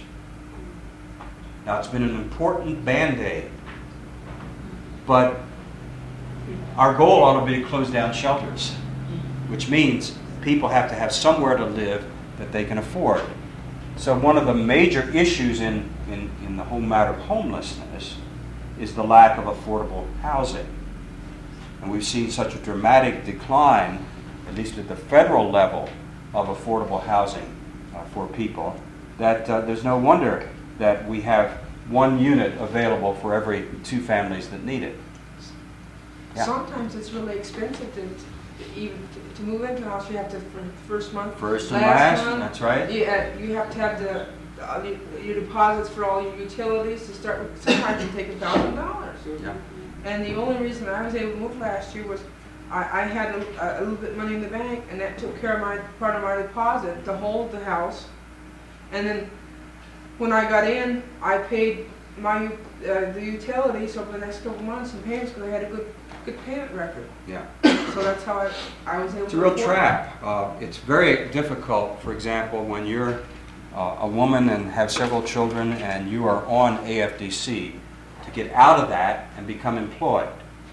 Now, it's been an important Band-Aid, but our goal ought to be to close down shelters, which means people have to have somewhere to live that they can afford. So one of the major issues in, in, in the whole matter of homelessness is the lack of affordable housing. And we've seen such a dramatic decline, at least at the federal level, of affordable housing uh, for people, that uh, there's no wonder that we have one unit available for every two families that need it. Yeah. Sometimes it's really expensive to, to even to, to move into a house. You have to for the first month, First and last, month, that's right. You, uh, you have to have the uh, your deposits for all your utilities to start with. Sometimes it take a thousand dollars. Yeah. And the only reason I was able to move last year was I, I had a, a little bit of money in the bank, and that took care of my part of my deposit to hold the house. And then when I got in, I paid my uh, the utilities over the next couple of months in payments because I had a good good payment record. Yeah. So that's how I, I was able It's to a real afford it. trap. Uh, it's very difficult, for example, when you're uh, a woman and have several children and you are on A F D C, to get out of that and become employed,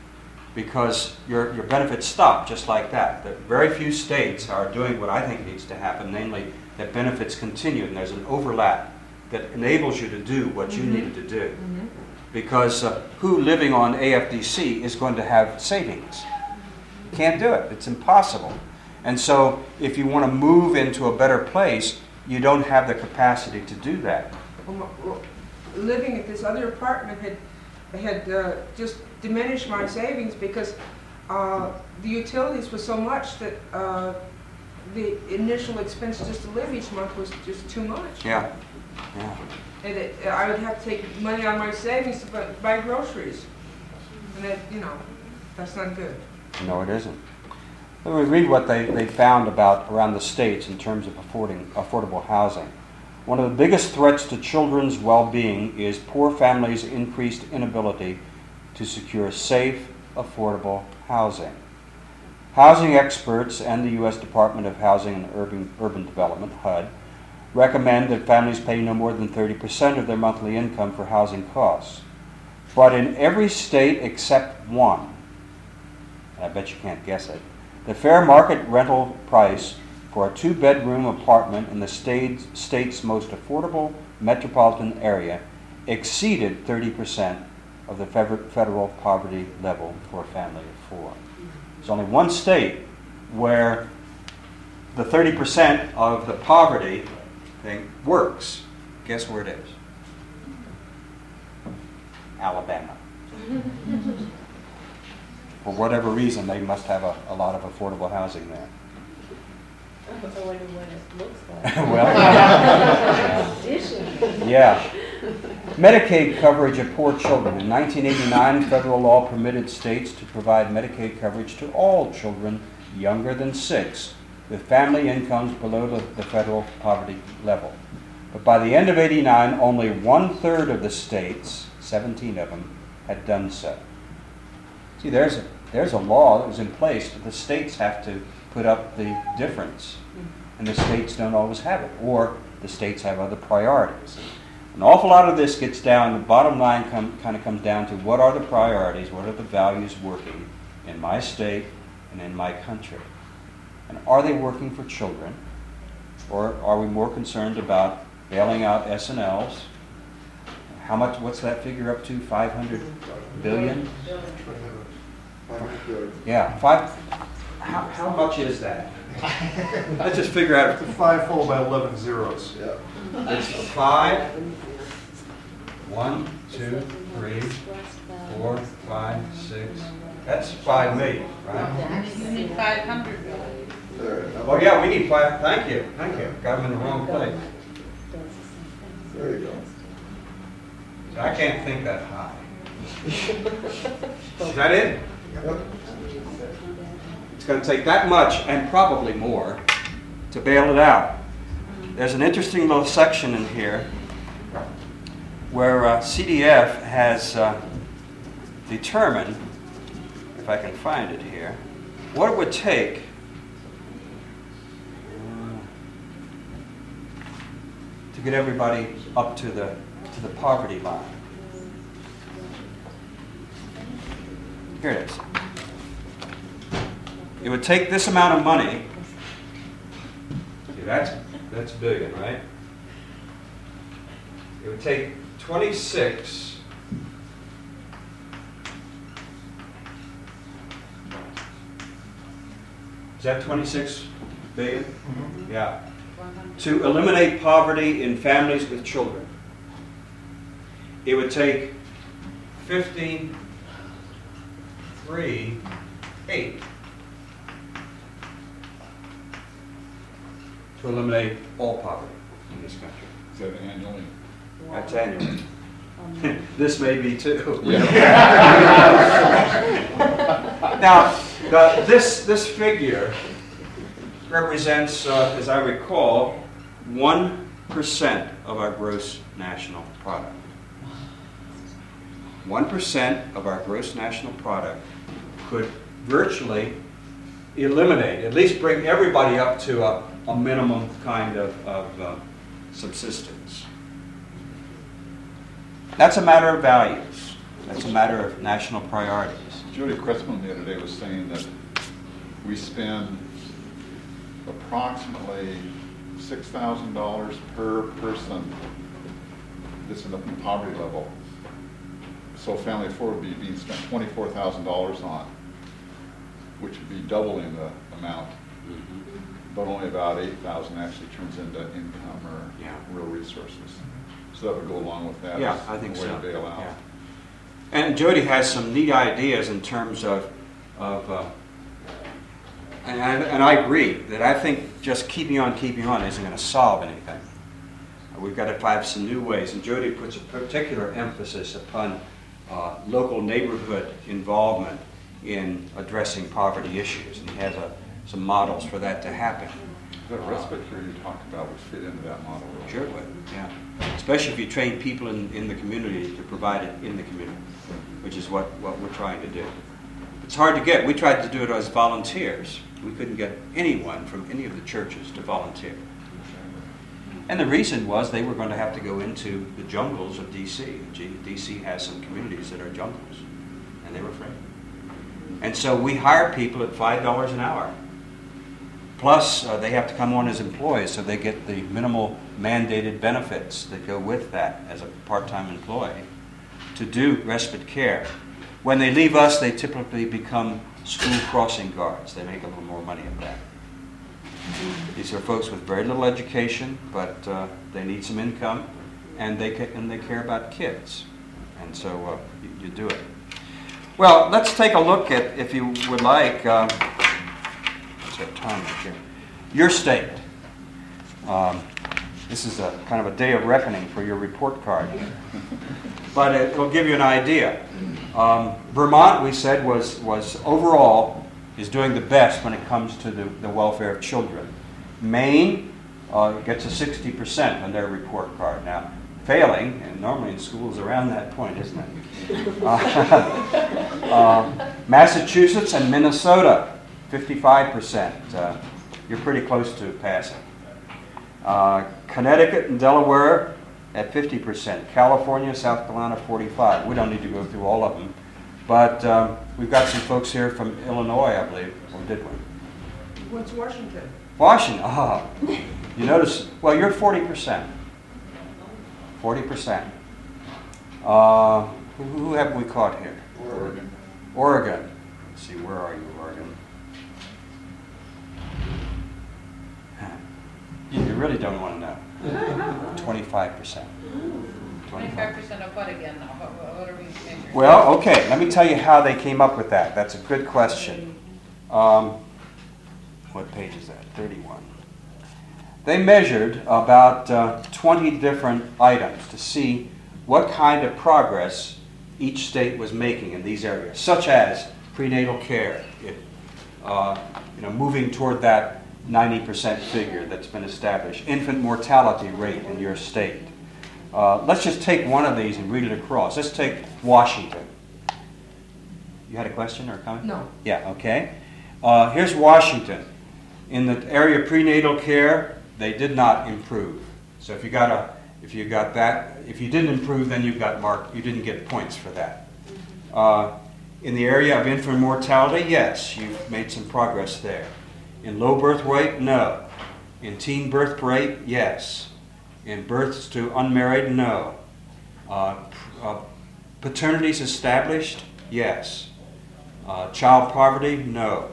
because your, your benefits stop just like that. The very few states are doing what I think needs to happen, namely that benefits continue and there's an overlap that enables you to do what you Mhm. needed to do. Mhm. Because uh, who living on A F D C is going to have savings? Can't do it. It's impossible. And so if you want to move into a better place, you don't have the capacity to do that. Well, my- well, living at this other apartment had had uh, just diminished my savings because uh, the utilities were so much that uh, the initial expense just to live each month was just too much. Yeah. Yeah. And it, I would have to take money out of my savings to buy, buy groceries. And that, you know, that's not good. No, it isn't. Let me read what they, they found about around the states in terms of affording, affordable housing. One of the biggest threats to children's well-being is poor families' increased inability to secure safe, affordable housing. Housing experts and the U S Department of Housing and Urban, Urban Development, H U D, recommend that families pay no more than thirty percent of their monthly income for housing costs. But in every state except one, and I bet you can't guess it, the fair market rental price for a two-bedroom apartment in the state, state's most affordable metropolitan area exceeded thirty percent of the federal poverty level for a family of four. There's only one state where the thirty percent of the poverty thing works. Guess where it is? Alabama. For whatever reason, they must have a, a lot of affordable housing there. I wonder what it looks like. Well, yeah. Medicaid coverage of poor children. In nineteen eighty-nine, federal law permitted states to provide Medicaid coverage to all children younger than six with family incomes below the, the federal poverty level. But by the end of eighty-nine, only one-third of the states, seventeen of them, had done so. See, there's a, there's a law that was in place, but the states have to put up the difference. And the states don't always have it, or the states have other priorities. An awful lot of this gets down, the bottom line come, kind of comes down to what are the priorities, what are the values working in my state and in my country? And are they working for children? Or are we more concerned about bailing out S and Ls? How much, what's that figure up to? five hundred billion? Yeah, five, how, how much is that? Let's just figure out. Five followed by eleven zeros. Yeah. It's five, one, two, three, four, five, six. That's five million, right? You need five hundred million. Well, yeah, we need five. Thank you, thank you. Got them in the wrong place. There you go. So I can't think that high. Is that it? Yep. It's going to take that much, and probably more, to bail it out. There's an interesting little section in here where uh, C D F has uh, determined, if I can find it here, what it would take uh, to get everybody up to the to the poverty line. Here it is. It would take this amount of money. See, that's that's billion, right? It would take twenty-six. Is that twenty-six billion? Mm-hmm. Yeah. To eliminate poverty in families with children. It would take fifty-three, eight to eliminate all poverty in this country. Is that annually? That's annually. This may be too. Now, the, this, this figure represents, uh, as I recall, one percent of our gross national product. one percent of our gross national product could virtually eliminate, at least bring everybody up to a, a minimum kind of, of uh, subsistence. That's a matter of values. That's a matter of national priorities. Jody Cressman the other day was saying that we spend approximately six thousand dollars per person that's in the poverty level. So family of four would be being spent twenty-four thousand dollars on, which would be doubling the amount. Mm-hmm. But only about eight thousand dollars actually turns into income or yeah. real resources. So that would go along with that. Yeah, as I think a way so. to bail out. Yeah. And Jody has some neat ideas in terms of, of uh, and, I, and I agree that I think just keeping on keeping on isn't going to solve anything. We've got to find some new ways, and Jody puts a particular emphasis upon uh, local neighborhood involvement in addressing poverty issues, and he has a, some models for that to happen. That respite care you talked about would fit into that model. Really. Sure would, yeah. Especially if you train people in, in the community to provide it in the community, which is what, what we're trying to do. It's hard to get. We tried to do it as volunteers. We couldn't get anyone from any of the churches to volunteer. And the reason was they were going to have to go into the jungles of D C D C has some communities that are jungles, and they were afraid. And so we hire people at five dollars an hour. Plus, uh, they have to come on as employees, so they get the minimal mandated benefits that go with that as a part-time employee to do respite care. When they leave us, they typically become school crossing guards. They make a little more money at that. These are folks with very little education, but uh, they need some income, and they ca- and they care about kids, and so uh, you, you do it. Well, let's take a look at, if you would like, uh, what's our time here? Your state. Um, this is a kind of a day of reckoning for your report card here, but it will give you an idea. Um, Vermont, we said, was was overall is doing the best when it comes to the, the welfare of children. Maine uh, gets a sixty percent on their report card. Now, failing, and normally in schools around that point, isn't it? Uh, uh, Massachusetts and Minnesota, fifty-five percent. Uh, you're pretty close to passing. Uh, Connecticut and Delaware, at fifty percent. California, South Carolina, forty-five. We don't need to go through all of them. But um, we've got some folks here from Illinois, I believe, or did we? What's Washington? Washington, ah. You notice, well, you're forty percent. forty percent. Uh, who, who have we caught here? Oregon. Oregon. Let's see, where are you, Oregon? You, you really don't want to know. twenty-five percent. Twenty-five percent of what again? What, what are we measuring? Well, okay, let me tell you how they came up with that. That's a good question. Um, what page is that? thirty-one. They measured about uh, twenty different items to see what kind of progress each state was making in these areas, such as prenatal care, it, uh, you know, moving toward that ninety percent figure that's been established, infant mortality rate in your state. Uh, let's just take one of these and read it across. Let's take Washington. You had a question or a comment? No. Yeah, okay. Uh, here's Washington. In the area of prenatal care, they did not improve. So if you got a, if you got that, if you didn't improve, then you got marked. You didn't get points for that. Uh, in the area of infant mortality, yes, you've made some progress there. In low birth weight, no. In teen birth rate, yes. In births to unmarried, no. Uh, uh, paternities established, yes. Uh, child poverty, no.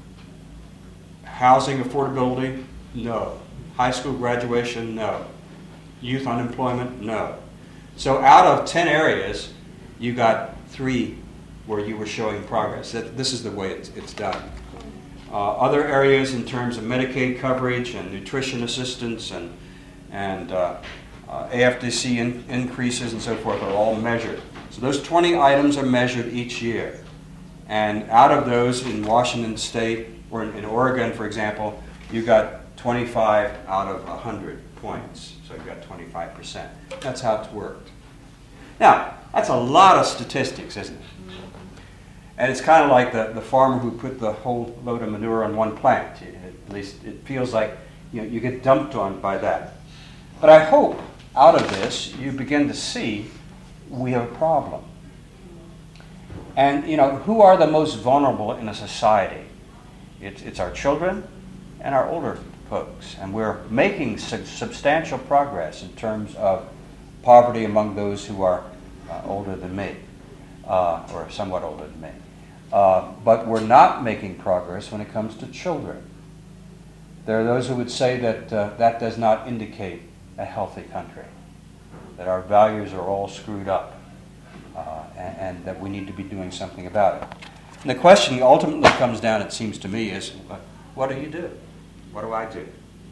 Housing affordability, no. High school graduation, no. Youth unemployment, no. So out of ten areas, you got three where you were showing progress. That, this is the way it's, it's done. Uh, other areas in terms of Medicaid coverage and nutrition assistance and, and uh, uh, A F D C in, increases and so forth are all measured. So those twenty items are measured each year. And out of those in Washington State, or in, in Oregon, for example, you got twenty-five out of one hundred points. So you got twenty-five percent. That's how it's worked. Now, that's a lot of statistics, isn't it? And it's kind of like the, the farmer who put the whole load of manure on one plant. At least it feels like you know, you get dumped on by that. But I hope out of this you begin to see we have a problem. And, you know, who are the most vulnerable in a society? It's, it's our children and our older folks. And we're making sub- substantial progress in terms of poverty among those who are uh, older than me, uh, or somewhat older than me. Uh, but we're not making progress when it comes to children. There are those who would say that uh, that does not indicate a healthy country, that our values are all screwed up. Uh, and, and that we need to be doing something about it. And the question ultimately comes down, it seems to me, is what do you do? What do I do?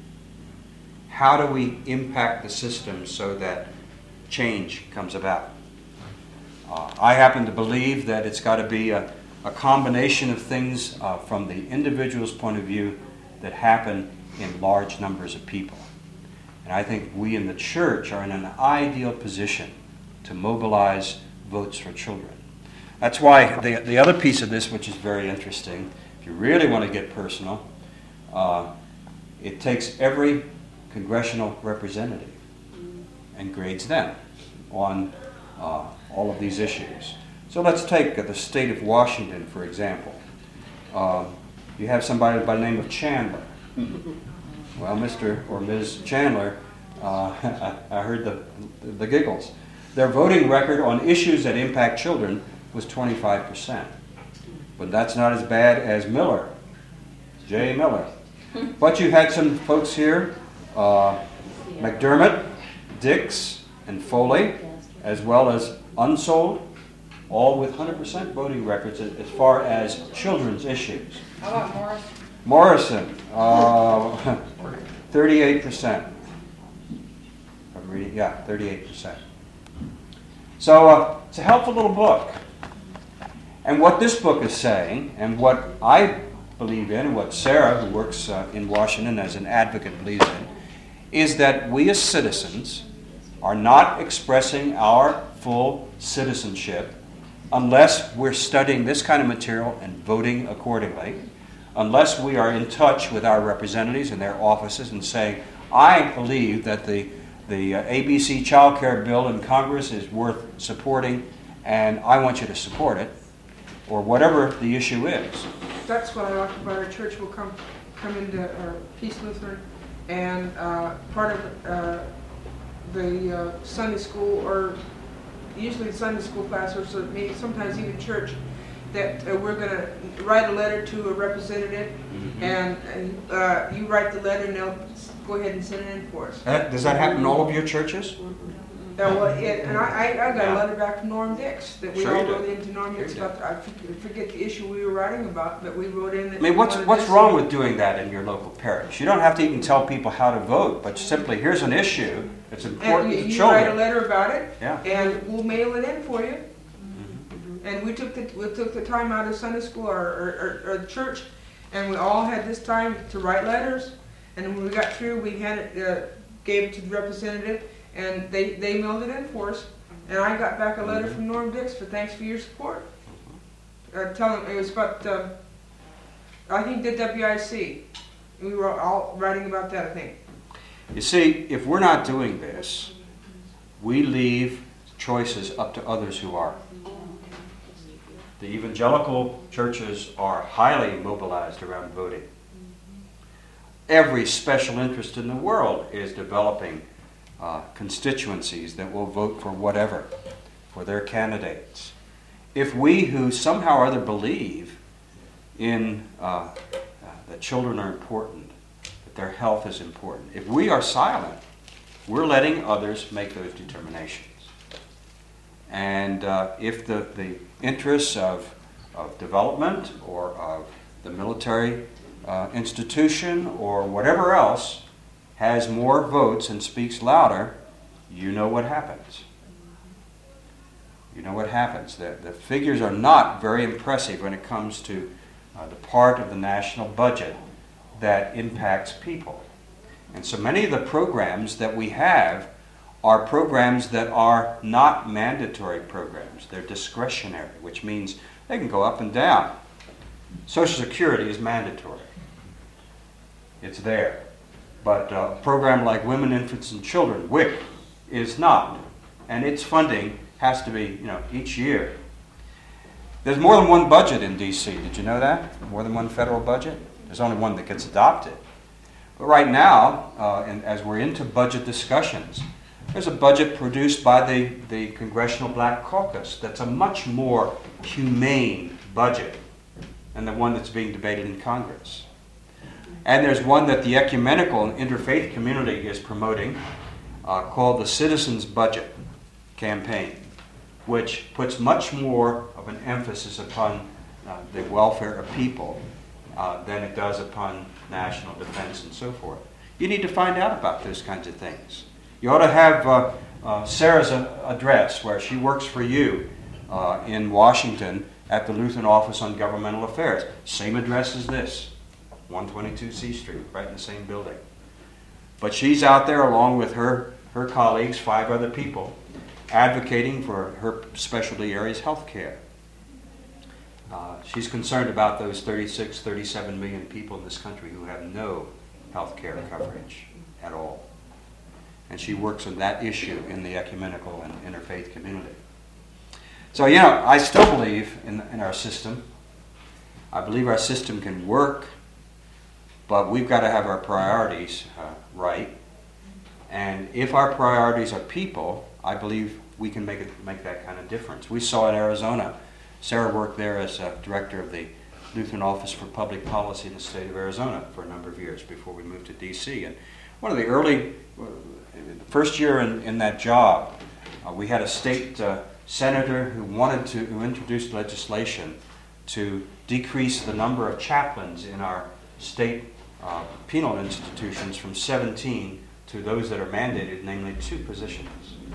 How do we impact the system so that change comes about? Uh, I happen to believe that it's got to be a, a combination of things uh, from the individual's point of view that happen in large numbers of people. And I think we in the church are in an ideal position to mobilize votes for children. That's why the, the other piece of this, which is very interesting, if you really want to get personal, uh, it takes every congressional representative and grades them on uh, all of these issues. So let's take uh, the state of Washington, for example. Uh, you have somebody by the name of Chandler. Well, Mister or Miz Chandler, uh, I, I heard the, the giggles. Their voting record on issues that impact children was twenty-five percent. But that's not as bad as Miller, Jay Miller. But you had some folks here, uh, McDermott, Dix, and Foley, as well as Unsold, all with one hundred percent voting records as far as children's issues. How about Morris? Morrison, uh, thirty-eight percent. I'm reading, yeah, thirty-eight percent. So uh, it's a helpful little book. And what this book is saying, and what I believe in, and what Sarah, who works uh, in Washington as an advocate, believes in, is that we as citizens are not expressing our full citizenship unless we're studying this kind of material and voting accordingly, unless we are in touch with our representatives in their offices and saying, I believe that the the uh, A B C child care bill in Congress is worth supporting, and I want you to support it, or whatever the issue is. That's what I like about our church. We'll come, come into our Peace Lutheran, and uh, part of uh, the uh, Sunday school, or usually Sunday school class, or so maybe sometimes even church, that uh, we're going to write a letter to a representative, Mhm. and, and uh, you write the letter, and they'll go ahead and send it in for us. That, does that happen in all of your churches? Uh, well, it, and I, I, I got Yeah. a letter back from Norm Dix that we Sure all you wrote did. into Norm Sure Dix you about. I forget forget the issue we were writing about, but we wrote in. That I mean, we what's, wanted what's this- wrong with doing that in your local parish? You don't have to even tell people how to vote, but simply, here's an issue that's And important you, to you write a children. letter about it, Yeah. and we'll mail it in for you. Mhm. And we took the we took the time out of Sunday school or, or, or, or the church, and we all had this time to write letters. And when we got through, we had it, uh, gave it to the representative, and they, they mailed it in for us. And I got back a letter from Norm Dix for thanks for your support. Uh, telling it was about uh, I think the W I C. We were all writing about that, I think. You see, if we're not doing this, we leave choices up to others who are. The evangelical churches are highly mobilized around voting. Every special interest in the world is developing uh, constituencies that will vote for whatever, for their candidates. If we who somehow or other believe in uh, uh, that children are important, that their health is important, if we are silent, we're letting others make those determinations. And uh, if the, the interests of, of development or of the military uh, institution or whatever else has more votes and speaks louder, you know what happens. You know what happens. The, the figures are not very impressive when it comes to uh, the part of the national budget that impacts people. And so many of the programs that we have are programs that are not mandatory programs. They're discretionary, which means they can go up and down. Social Security is mandatory. It's there. But a program like Women, Infants, and Children, W I C, is not. And its funding has to be, you know, each year. There's more than one budget in D C. Did you know that? More than one federal budget? There's only one that gets adopted. But right now, uh, and as we're into budget discussions, there's a budget produced by the, the Congressional Black Caucus that's a much more humane budget than the one that's being debated in Congress. And there's one that the ecumenical and interfaith community is promoting uh, called the Citizens Budget Campaign, which puts much more of an emphasis upon uh, the welfare of people uh, than it does upon national defense and so forth. You need to find out about those kinds of things. You ought to have uh, uh, Sarah's uh, address where she works for you uh, in Washington at the Lutheran Office on Governmental Affairs. Same address as this, one twenty-two C Street, right in the same building. But she's out there along with her, her colleagues, five other people, advocating for her specialty area's health care. Uh, she's concerned about those thirty-six, thirty-seven million people in this country who have no health care coverage at all. And she works on that issue in the ecumenical and interfaith community. So, you know, I still believe in, in our system. I believe our system can work, but we've got to have our priorities uh, right. And if our priorities are people, I believe we can make it, make that kind of difference. We saw in Arizona, Sarah worked there as a director of the Lutheran Office for Public Policy in the state of Arizona for a number of years before we moved to D C. And one of the early, uh, the first year in, in that job, uh, we had a state uh, senator who wanted to, who introduced legislation to decrease the number of chaplains in our state uh, penal institutions from seventeen to those that are mandated, namely two positions.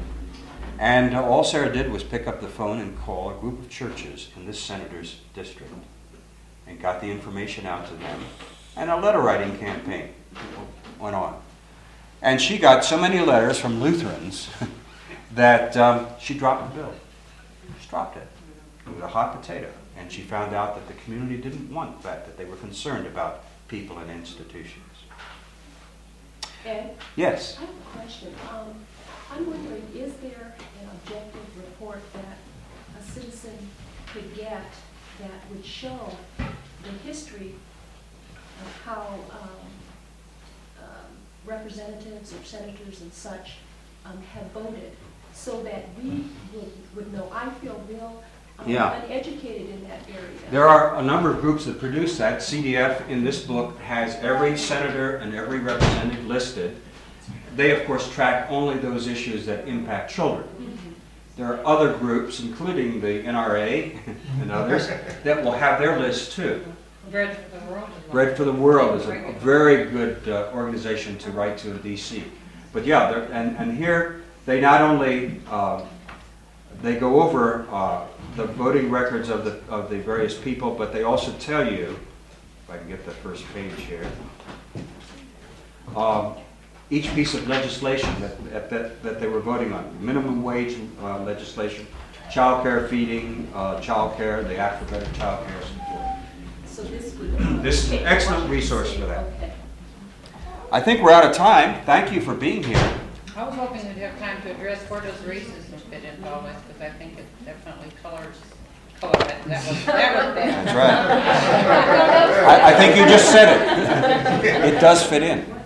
And uh, all Sarah did was pick up the phone and call a group of churches in this senator's district and got the information out to them. And a letter writing campaign went on. And she got so many letters from Lutherans that um, she dropped the bill. She dropped it. It was a hot potato. And she found out that the community didn't want that, that they were concerned about people and institutions. Ed, Yes. I have a question. Um, I'm wondering, is there an objective report that a citizen could get that would show the history of how um, um, representatives or senators and such um, have voted, so that we would, would know? I feel real um, Yeah. uneducated in that area. There are a number of groups that produce that. C D F in this book has every senator and every representative listed. They, of course, track only those issues that impact children. There are other groups, including the N R A and others, that will have their list too. Bread for the World is one. Bread for the World is a, a very good uh, organization to write to in D C. But yeah, they're- and, and here they not only uh, they go over uh, the voting records of the of the various people, but they also tell you, if I can get the first page here, um, each piece of legislation that, that, that they were voting on. Minimum wage uh, legislation, child care feeding, uh, child care, the Act for Better Child Care, and so forth. So this would. This is an take excellent Washington resource State. for that. Okay. I think we're out of time. Thank you for being here. I was hoping we'd have time to address where does racism fit into all this, because I think it definitely colors, color it. That was, that was bad. That's right. I, I think you just said it. It does fit in.